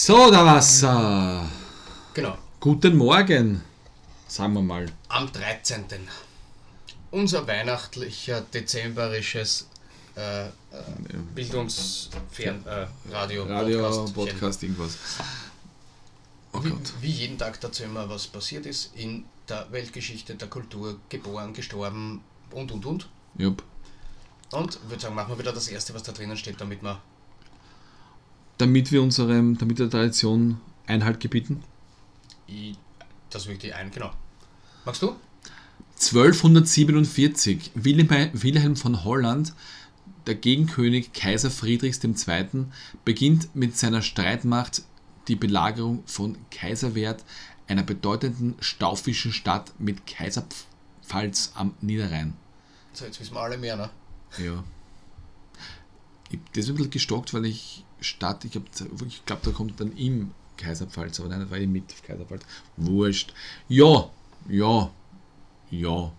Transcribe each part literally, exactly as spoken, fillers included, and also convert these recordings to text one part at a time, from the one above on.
So, da Wasser. Genau. Guten Morgen, sagen wir mal. Am dreizehnten Unser weihnachtlicher dezemberisches äh, äh, Bildungsfern äh, Radio, Radio, Podcast, Podcast, irgendwas. Oh wie, Gott. wie jeden Tag dazu immer was passiert ist in der Weltgeschichte, der Kultur, geboren, gestorben und und und. Jupp. Und ich würde sagen, machen wir wieder das erste, was da drinnen steht, damit wir. Damit wir unserem, damit der Tradition Einhalt gebieten. Ich, das wirklich ein, genau. Magst du? zwölfhundertsiebenundvierzig. Wilhelm, Wilhelm von Holland, der Gegenkönig Kaiser Friedrichs der Zweite., beginnt mit seiner Streitmacht die Belagerung von Kaiserwerth, einer bedeutenden staufischen Stadt mit Kaiserpfalz am Niederrhein. So, jetzt wissen wir alle mehr, ne? Ja. Ich, das ist ein bisschen gestockt, weil ich Stadt, ich glaube, ich glaub, da kommt dann im Kaiserpfalz, aber nein, das war ich mit Kaiserpfalz. Wurscht. Ja, ja, ja,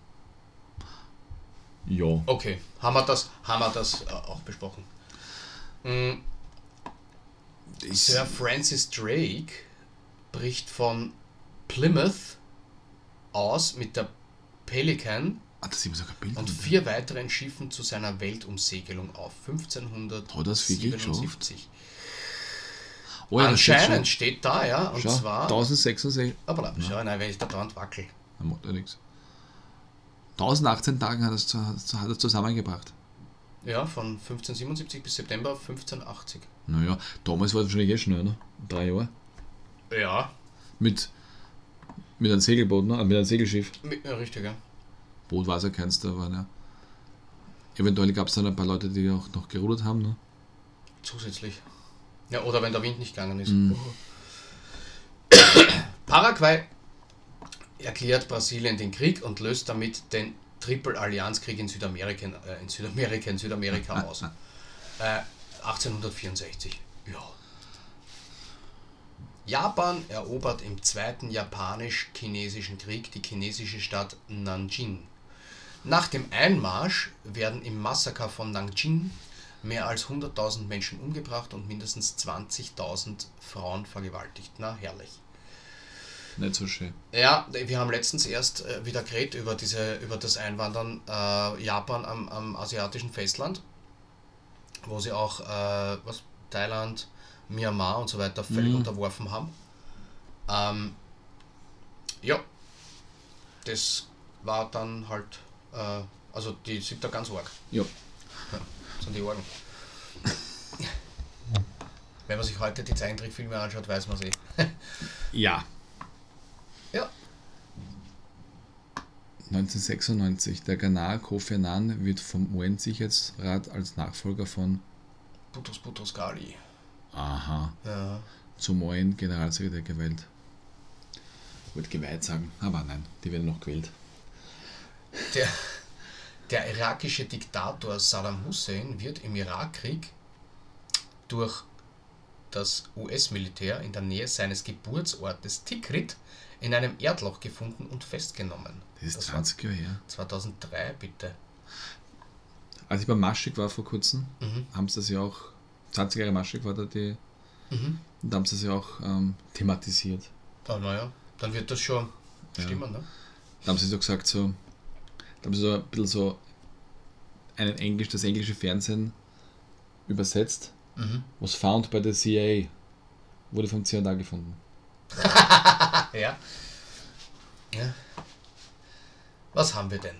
ja. Okay, haben wir das, haben wir das äh, auch besprochen. Mhm. Das, Sir Francis Drake bricht von Plymouth aus mit der Pelican ah, das ist sogar Bild. und vier weiteren Schiffen zu seiner Weltumsegelung auf Hat das wirklich fünfzehnhundertsiebenundsiebzig. Oh ja, Anscheinend steht da, ja, und schau, zwar. tausendsechsundsechzig. Aber schau, nein, weil ich da dran wackel. Da macht er nichts. tausendachtzehn Tagen hat er es hat er zusammengebracht. Ja, von fünfzehnhundertsiebenundsiebzig bis September fünfzehnhundertachtzig. Naja, damals war es wahrscheinlich eh schnell, ne? Drei Jahre. Ja, Mit, mit einem Segelboot, ne? Mit einem Segelschiff. mit, ja, richtig, ja. Boot war es ja keins, da waren ja. Eventuell gab es dann ein paar Leute, die auch noch gerudert haben, ne? Zusätzlich. Ja, oder wenn der Wind nicht gegangen ist. Mhm. Paraguay erklärt Brasilien den Krieg und löst damit den Triple-Allianz-Krieg in Südamerika, äh, in Südamerika, in Südamerika aus. Äh, achtzehnhundertvierundsechzig. Ja. Japan erobert im Zweiten Japanisch-Chinesischen Krieg die chinesische Stadt Nanjing. Nach dem Einmarsch werden im Massaker von Nanjing mehr als hunderttausend Menschen umgebracht und mindestens zwanzigtausend Frauen vergewaltigt. Na, herrlich. Nicht so schön. Ja, wir haben letztens erst äh, wieder geredet über, diese, über das Einwandern äh, Japan am, am asiatischen Festland, wo sie auch äh, was, Thailand, Myanmar und so weiter völlig Mhm. unterworfen haben. Ähm, ja, das war dann halt, äh, also die sind da ganz arg. Ja. Ja, sind die Orgen. Wenn man sich heute die Zeichentrickfilme anschaut, weiß man es eh. Ja. Ja. neunzehnhundertsechsundneunzig. Der Ghanaer Kofi Annan wird vom U N-Sicherheitsrat als Nachfolger von Boutros Boutros Ghali. Aha Ja. zum U N-Generalsekretär gewählt. Ich wollte geweiht sagen, aber nein, die werden noch gewählt. Der, der irakische Diktator Saddam Hussein wird im Irakkrieg durch das U S-Militär in der Nähe seines Geburtsortes Tikrit in einem Erdloch gefunden und festgenommen. Das ist Das zwanzig Jahre her. zweitausenddrei, bitte. Als ich bei Maschig war vor kurzem, Mhm. haben sie das ja auch, zwanzig Jahre Maschig war da die, Mhm. und da haben sie das ja auch ähm, thematisiert. Ah, naja, dann wird das schon Ja. stimmen, ne? Da haben sie so gesagt, so, da haben sie so ein bisschen so einen Englisch, das englische Fernsehen übersetzt. Mhm. Was found by the C I A wurde vom C und A gefunden. Ja. Ja. Was haben wir denn?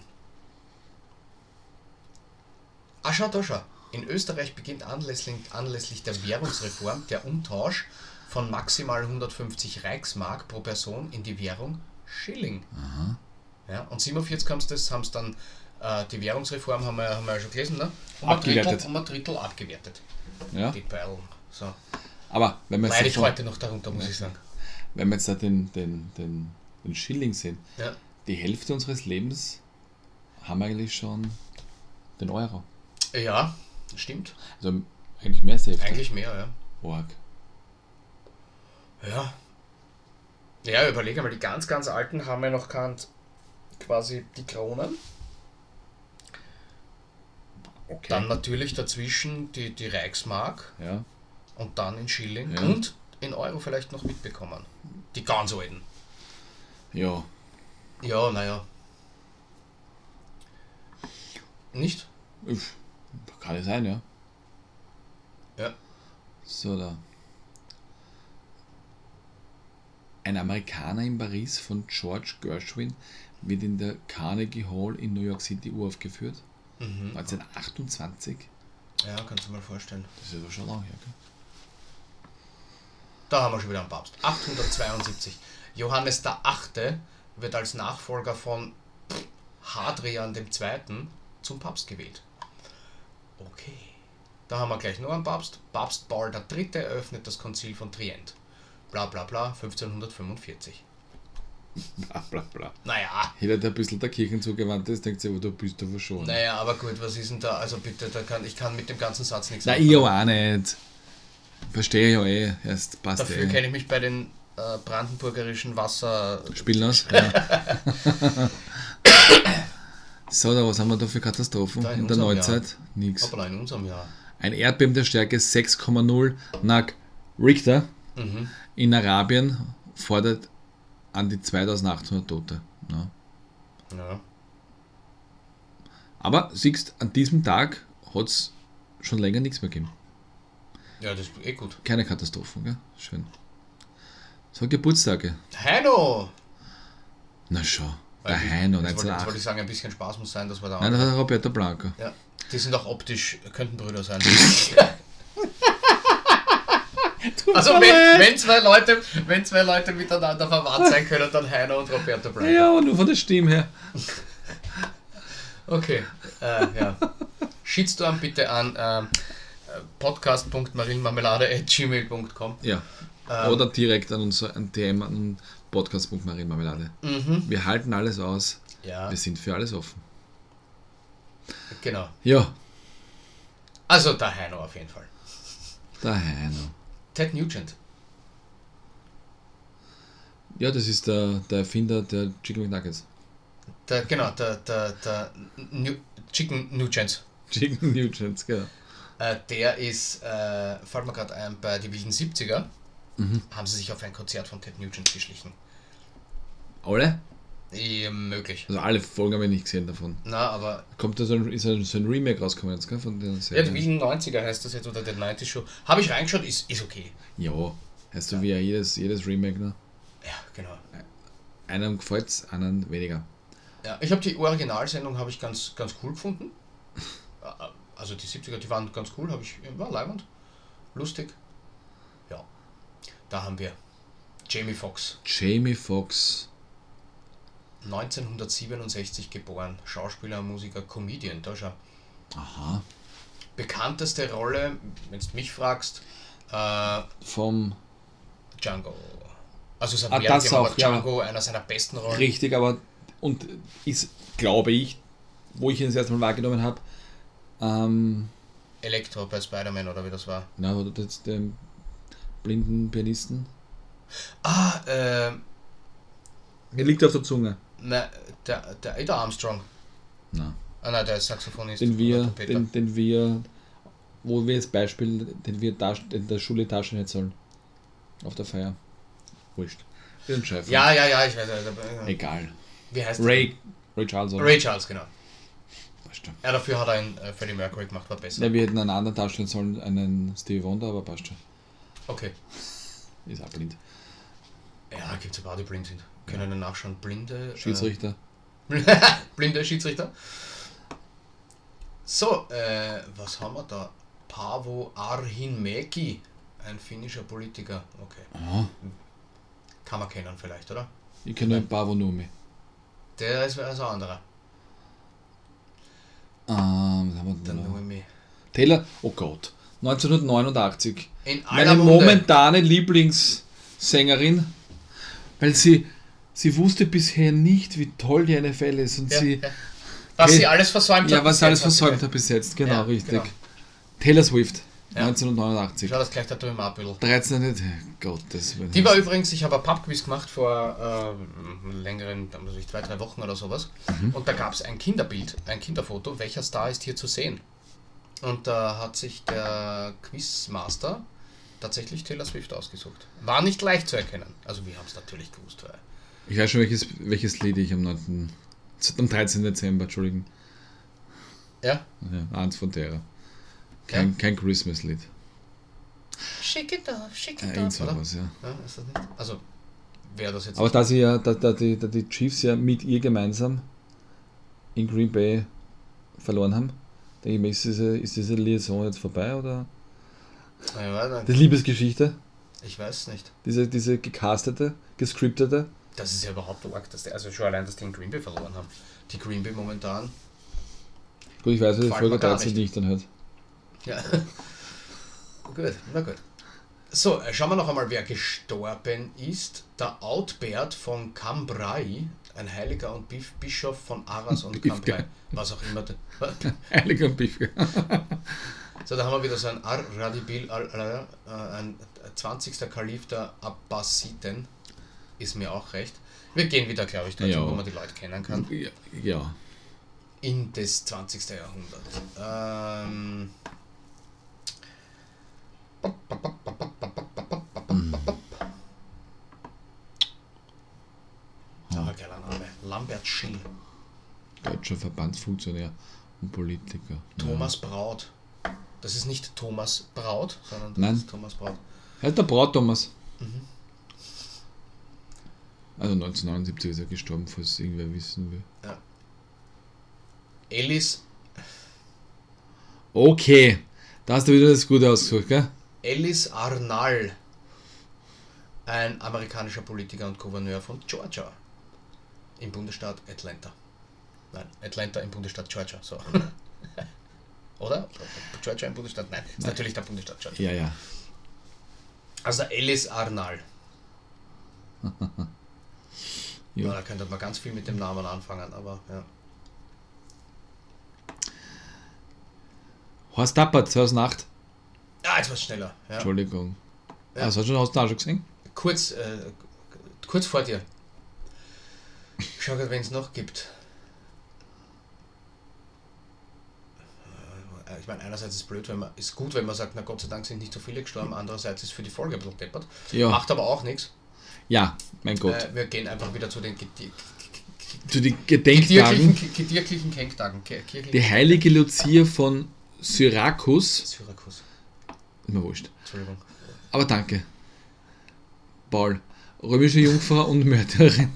Ah, schau, da schau. In Österreich beginnt anlässlich, anlässlich der Währungsreform der Umtausch von maximal hundertfünfzig Reichsmark pro Person in die Währung Schilling. Aha. Ja, und siebenundvierzig haben sie das, haben sie dann, äh, die Währungsreform haben wir, haben wir ja schon gelesen, ne? Um ein Drittel, Abgewertet. um ein Drittel abgewertet. Ja. Die Perlen. So. Aber wenn wir Leide jetzt, ich davon, heute noch darunter, muss ich sagen. wenn wir jetzt da den, den, den, den Schilling sehen, Ja. die Hälfte unseres Lebens haben wir eigentlich schon den Euro. Ja, stimmt. Also eigentlich mehr als die Hälfte. Eigentlich mehr, ja. Org. Ja. Ja, überlege mal, die ganz, ganz alten haben ja noch kannt quasi die Kronen. Okay. Dann natürlich dazwischen die, die Reichsmark Ja. und dann in Schilling. Ja. Und in Euro vielleicht noch mitbekommen. Die ganz alten. Ja. Ja, naja. Nicht? Uff, kann ja sein, ja. Ja. So, da. Ein Amerikaner in Paris von George Gershwin wird in der Carnegie Hall in New York City uraufgeführt. Mhm. neunzehnhundertachtundzwanzig. Ja, kannst du mal vorstellen. Das ist aber schon lange her, gell? Da haben wir schon wieder einen Papst. achthundertzweiundsiebzig. Johannes der Achte wird als Nachfolger von Hadrian dem Zweiten zum Papst gewählt. Okay. Da haben wir gleich noch einen Papst. Papst Paul der Dritte eröffnet das Konzil von Trient. Bla bla bla, fünfzehnhundertfünfundvierzig. Bla bla bla. Naja. Jeder, der ein bisschen der Kirchen zugewandt ist, denkt sich, aber du bist du schon. Naja, aber gut, was ist denn da? Also bitte, da kann, ich kann mit dem ganzen Satz nichts Nein, ich auch nicht. Verstehe ja eh. Erst passt Dafür eh. kenne ich mich bei den äh, brandenburgerischen Wasser... Spielen aus? Ja. So, da, was haben wir da für Katastrophen Da in in der unserem Neuzeit? Nix. Aber in unserem Jahr. Ein Erdbeben der Stärke sechs Komma null nach Richter Mhm. in Arabien fordert an die zweitausendachthundert Tote. Ja. Ja. Aber siehst, an diesem Tag hat es schon länger nichts mehr gegeben. Ja, das ist eh gut. Keine Katastrophen, gell? Schön. So, Geburtstage. Heino! Na schon. Der Weil ich- Heino, jetzt wollte, jetzt wollte ich neunzehnhundertacht. sagen, ein bisschen Spaß muss sein, dass wir da... Nein, das war Roberto Blanco. ja. Die sind auch optisch, könnten Brüder sein. Also wenn, wenn, zwei Leute, wenn zwei Leute miteinander verwandt sein können, dann Heino und Roberto Blanco. Ja, aber nur von der Stimme her. Okay, äh, ja. Shitstorm bitte an ähm, podcast punkt marillenmarmelade at gmail punkt com. Ja. Ähm, Oder direkt an unser an D M an podcast punkt marienmarmelade. Mhm. Wir halten alles aus. Ja, Wir sind für alles offen. genau. Ja, Also der Heino auf jeden Fall. der Heino. Ted Nugent. Ja, das ist der, der Erfinder der Chicken McNuggets. Der, genau, der, der, der New, Chicken Nugent. Chicken Nugents, genau. Äh, der ist, äh, fällt mir gerade ein, bei die wilden siebziger Mhm. haben sie sich auf ein Konzert von Ted Nugent geschlichen. Alle? Eh, möglich. Also alle Folgen habe ich nicht gesehen davon. Na, aber Kommt da so ein, ist da so ein Remake rausgekommen jetzt, gell, von der ja, Serie? die wilden neunziger heißt das jetzt, oder der neunzig Show. Habe ich reingeschaut, ist, ist okay. Ja, heißt so wie ja jedes, jedes Remake, ne? Ja, genau. Einem gefällt's, anderen weniger. Ja, ich habe die Originalsendung habe ich ganz, ganz cool gefunden. Also die siebziger, die waren ganz cool, habe ich, war leibend, lustig. Ja, da haben wir Jamie Foxx, Jamie Foxx. neunzehnhundertsiebenundsechzig geboren, Schauspieler, Musiker, Comedian, da schau. Aha. Bekannteste Rolle, wenn du mich fragst, äh, Vom Django. Also es hat Ah, mehr das gegeben, auch, aber ja. Django, einer seiner besten Rollen. richtig, aber und ist, glaube ich, wo ich ihn das erste Mal wahrgenommen habe, ähm, Elektro bei Spider-Man oder wie das war. na, oder jetzt den blinden Pianisten. Ah, äh, Mir liegt auf der Zunge. na, der, der Ada Armstrong. Na. Ah nein, der ist Saxophonist. Den oder wir, Trompeter. den, den wir, wo wir jetzt Beispiel, den wir da in der Schule Taschen nicht sollen. Auf der Feier. Wurscht. Den Chef. Ja, ja, ja, ich weiß. Äh, Egal. wie heißt Ray, Ray Charles. der? oder? Ray Charles, genau. Passt schon. Ja, dafür hat er einen äh, Freddie Mercury gemacht, war besser. Ja, wir hätten einen anderen darstellen sollen, einen Stevie Wonder, aber passt schon. Okay. Ist auch blind. Ja, gibt es ein paar, die blind sind. Können dann nachschauen. Blinde. Schiedsrichter. Äh, blinde Schiedsrichter. So, äh, was haben wir da? Paavo Arhinmäki, ein finnischer Politiker. Okay. Aha. Kann man kennen vielleicht, oder? Ich kenne nur ein paar Numi. Der ist also ein anderer. Ähm, was haben wir Der denn da? Noemi. Taylor, oh Gott, neunzehnhundertneunundachtzig. In aller Meine Munde. momentane Lieblingssängerin, weil sie, sie wusste bisher nicht, wie toll die N F L ist und Ja, sie, ja. Was Hey, sie alles versäumt ja, hat. was bis sie alles jetzt, hat sie versäumt hat bis jetzt, genau, Ja, richtig. genau. Taylor Swift, Ja. neunzehnhundertneunundachtzig. Schau, das gleich da drüben ab ein bisschen. dreizehn, nicht, Gottes Willen. Die war übrigens, ich habe ein Pubquiz gemacht vor äh, längeren, also ich, zwei, drei Wochen oder sowas. Mhm. Und da gab es ein Kinderbild, ein Kinderfoto, welcher Star ist hier zu sehen. Und da hat sich der Quizmaster tatsächlich Taylor Swift ausgesucht. War nicht leicht zu erkennen. Also wir haben es natürlich gewusst. Weil Ich weiß schon, welches, welches Lied ich am neunten am dreizehnten Dezember, Entschuldigen. Ja? Ja, eins von derer. Kein, Ja? kein Christmas-Lied. Shake it off, shake Äh, it irgend off, oder? sowas, ja. Ja, ist das nicht? Also, wer das jetzt... Aber da sie ja, da, da, die, da die Chiefs ja mit ihr gemeinsam in Green Bay verloren haben, denke ich mir, ist diese, ist diese Liaison jetzt vorbei oder? Ja, dann, Die Liebesgeschichte, ich weiß nicht. diese, diese gecastete, gescriptete. Das ist ja überhaupt arg, dass die, also schon allein, dass die in Green Bay verloren haben. Die Green Bay momentan... Gut, ich weiß, wie die Gefällt Folge mir gar dreizehn, nicht. die ich dann hört. Ja. Gut, na gut. So, äh, schauen wir noch einmal, wer gestorben ist. Der Outbert von Cambrai, ein Heiliger und Bif- Bischof von Arras und Bifke. Cambrai. Was auch immer. der- Heiliger Bifke. So, da haben wir wieder so ein Ar-Radibil, Al- Al- äh, ein zwanzigster Kalif der Abbasiden. Ist mir auch recht. Wir gehen wieder, glaube ich, dorthin, Ja. wo man die Leute kennen kann. Ja, ja. In das zwanzigsten Jahrhundert. Ähm. Ah, geiler Name. Lambert Schill. Deutscher Verbandsfunktionär und Politiker. Thomas Braut. Das ist nicht Thomas Braut, sondern das Nein. ist Thomas Braut. Ja. Heißt der Braut Thomas. Mhm. Also neunzehnhundertneunundsiebzig ist er gestorben, falls es irgendwer wissen will. Ellis, Okay, da hast du wieder das Gute ausgesucht, gell? Ellis Arnall. Ein amerikanischer Politiker und Gouverneur von Georgia. Im Bundesstaat Atlanta. Nein, Atlanta im Bundesstaat Georgia. So. Oder? Georgia im Bundesstaat? Nein, ist Nein. natürlich der Bundesstaat Georgia. Ja, ja. Also Ellis Arnall. Ja. Ja, da könnte man ganz viel mit dem Namen anfangen, aber ja. Horst Tappert, zweitausendacht. Ah, jetzt war's schneller. Ja. Entschuldigung. Ja. Ja. Das hast du schon, hast du auch schon gesehen? Kurz, äh, kurz vor dir. Schau gerade, wen es noch gibt. Äh, Ich meine, einerseits ist es blöd, wenn man, ist gut, wenn man sagt, na Gott sei Dank sind nicht so viele gestorben, andererseits ist für die Folge ein bisschen deppert. Ja. Macht aber auch nichts. Ja, mein Gott. Äh, wir gehen einfach wieder zu den gedi- Zu den gedirklichen, Gedenktagen. gedirklichen Kenktagen. Ke- kirchlichen- Die heilige Lucia von Syrakus. Syrakus. Ist mir wurscht. Entschuldigung. Aber danke. Paul. Römische Jungfrau und Mörderin.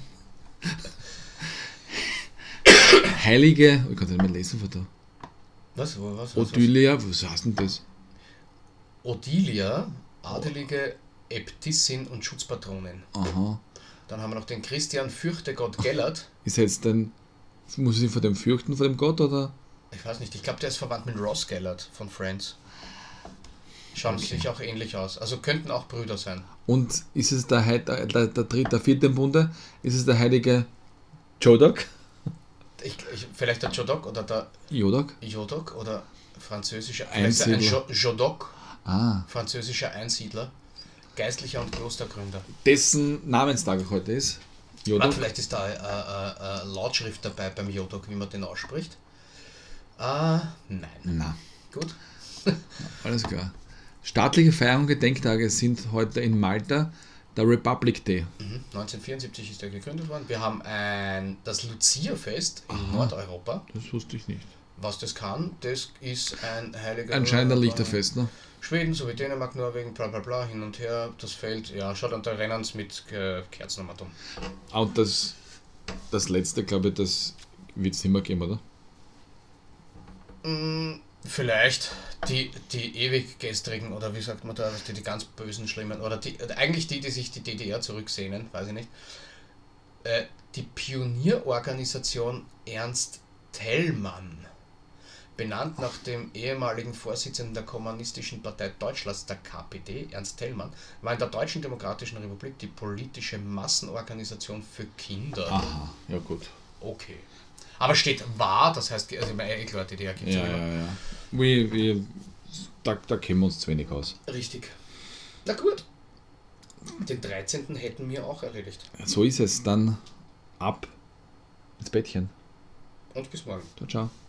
Heilige. Ich kann nicht mehr lesen von da. Was? Was? was, was? Otylia. Was heißt denn das? Odilia, adelige Äbtissin und Schutzpatronin. Aha. Dann haben wir noch den Christian Fürchtegott Gellert. Ist jetzt denn. Muss ich sich vor dem fürchten, vor dem Gott, oder? Ich weiß nicht, ich glaube, der ist verwandt mit Ross Gellert von Friends. Schauen Okay. sich auch ähnlich aus. Also könnten auch Brüder sein. Und ist es der, Heid- der, der, der, dritte, der vierte im Bunde? Ist es der heilige Jodok? Ich, ich, vielleicht der Jodok oder der Jodok? Jodok oder französischer vielleicht ein Einsiedler. Jo- Jodok, Ah. französischer Einsiedler, Geistlicher und Klostergründer. Dessen Namenstag heute ist. Warte, Jodok. vielleicht ist da äh, äh, äh, Lautschrift dabei beim Jodok, wie man den ausspricht. Ah, nein. Na, Gut. alles klar. Staatliche Feierungen und Gedenktage sind heute in Malta der Republic Day. Mhm. neunzehnhundertvierundsiebzig ist er gegründet worden. Wir haben ein, das Lucia-Fest in Aha. Nordeuropa. Das wusste ich nicht. Was das kann, das ist ein heiliger... Anscheinend ein Lichterfest, ne? Schweden sowie Dänemark, Norwegen, bla bla bla, hin und her. Das Feld, ja, schaut, und da rennen sie mit äh, Kerzen um. Ah, und das, das letzte, glaube ich, das wird es nicht mehr geben, oder? Mm, vielleicht die, die ewig gestrigen, oder wie sagt man da, die, die ganz bösen, schlimmen, oder die, eigentlich die, die sich die D D R zurücksehnen, weiß ich nicht. Äh, die Pionierorganisation Ernst Thälmann, benannt nach dem ehemaligen Vorsitzenden der Kommunistischen Partei Deutschlands, der K P D, Ernst Thälmann, war in der Deutschen Demokratischen Republik die politische Massenorganisation für Kinder. Aha, ja gut. Okay. Aber steht war, das heißt, also ich meine, eh klar, D D R gibt es Ja, ja, ja. Wir, wir, da, da kennen wir uns zu wenig aus. Richtig. Na gut. Den dreizehnten hätten wir auch erledigt. So ist es. Dann ab ins Bettchen. Und bis morgen. Ciao, ciao.